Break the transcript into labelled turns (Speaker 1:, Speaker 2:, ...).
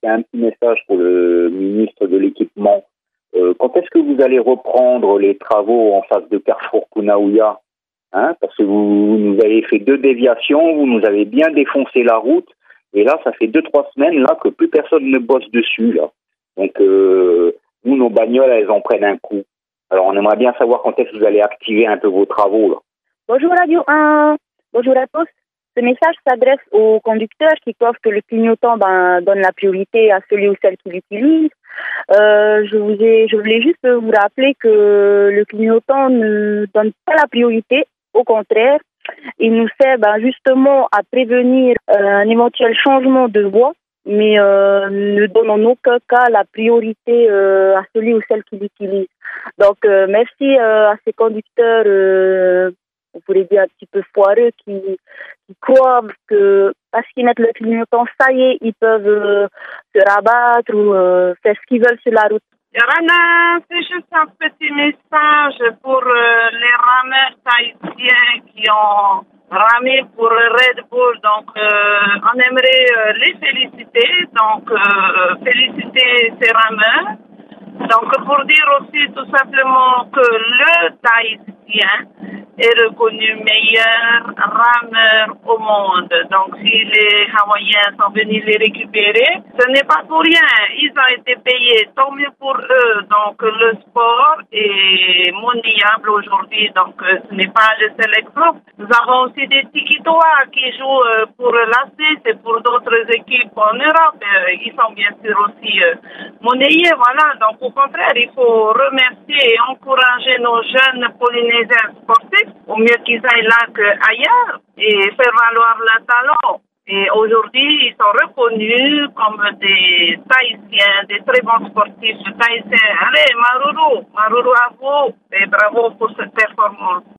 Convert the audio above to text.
Speaker 1: c'est un petit message pour le ministre de l'Équipement. Quand est-ce que vous allez reprendre les travaux en face de Carrefour Kunaouya, parce que vous nous avez fait 2 déviations, vous nous avez bien défoncé la route, et là, ça fait 2-3 semaines là que plus personne ne bosse dessus, là. Donc, nous, nos bagnoles, elles en prennent un coup. Alors, on aimerait bien savoir quand est-ce que vous allez activer un peu vos travaux, là.
Speaker 2: Bonjour Radio 1, bonjour à tous. Ce message s'adresse aux conducteurs qui pensent que le clignotant donne la priorité à celui ou celle qui l'utilise. Je voulais juste vous rappeler que le clignotant ne donne pas la priorité, au contraire, il nous sert justement à prévenir un éventuel changement de voie, mais ne donne en aucun cas la priorité à celui ou celle qui l'utilise. Donc merci à ces conducteurs, on pourrait dire un petit peu foireux, qui croient que parce qu'ils mettent le clignotant, ça y est, ils peuvent se rabattre ou faire ce qu'ils veulent sur la route.
Speaker 3: Rana, c'est juste un petit message pour les rameurs tahitiens qui ont ramé pour Red Bull. Donc, on aimerait les féliciter. Donc, féliciter ces rameurs. Donc, pour dire aussi tout simplement que le Tahitien est reconnu meilleur rameur au monde. Donc, si les Hawaïens sont venus les récupérer, ce n'est pas pour rien. Ils ont été payés, tant mieux pour eux. Donc, le sport est monnayable aujourd'hui. Donc, ce n'est pas le seul exemple. Nous avons aussi des Tikitois qui jouent pour l'AC, c'est pour d'autres équipes en Europe. Ils sont bien sûr aussi monnayés, voilà. Donc, au contraire, il faut remercier et encourager nos jeunes Polynésiens sportifs, au mieux qu'ils aillent là qu'ailleurs, et faire valoir leur talent. Et aujourd'hui, ils sont reconnus comme des Tahitiens, des très bons sportifs tahitiens. Allez, Maruru à vous, et bravo pour cette performance.